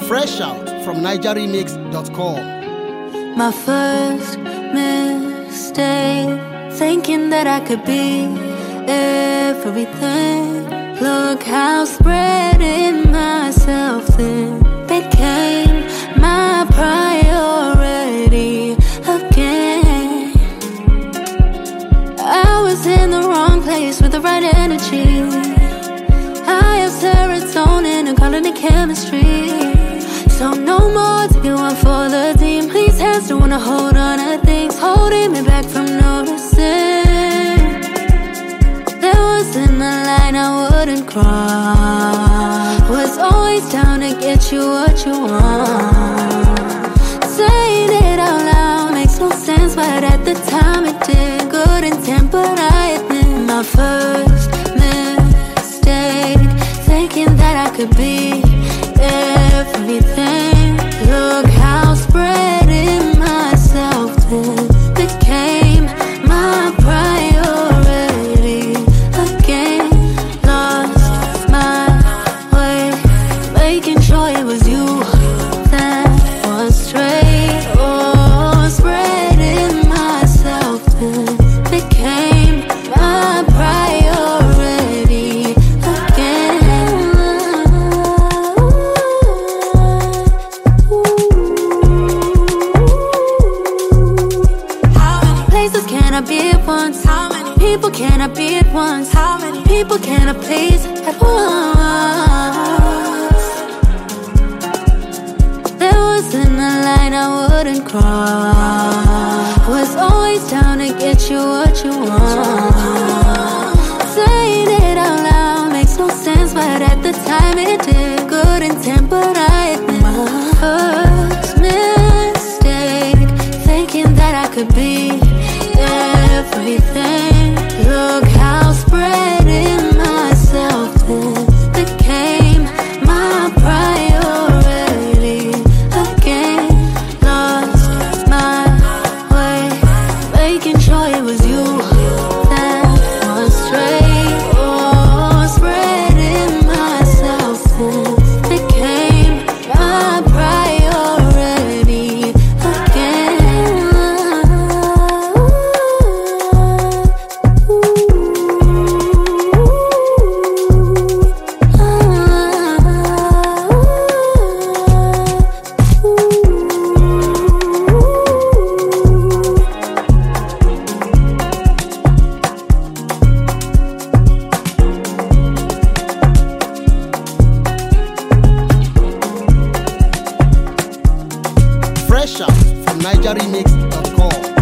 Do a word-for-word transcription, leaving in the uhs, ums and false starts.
Fresh out from niger remix dot com. My first mistake, thinking that I could be everything. Look how spreading myself thin became my priority again. I was in the wrong place with the right energy. I have serotonin and calling it chemistry. So no more taking one for the team. Please hands don't wanna hold on to things holding me back from noticing. There wasn't a line I wouldn't cross. Was always down to get you what you want. Saying it out loud makes no sense, but at the time it did. Good intent, but I admit my first mistake, thinking that I could be everything. Look how spreading myself thin became my priority again. Lost my way, making sure it was you that was straight. Oh, spreading myself thin became my priority again. Can I be at once? How many people can I be at once? How many people can I please at once? There wasn't a line I wouldn't cross. Was always down to get you what you want. Saying it out loud makes no sense, but at the time it did. Good intent, but I admit my first mistake, thinking that I could be everything. Look how spreading myself thin became my priority again. Lost my way, making sure it was you that was straight. Oh, spreading myself thin became my priority again. Fresh out from niger remix dot com.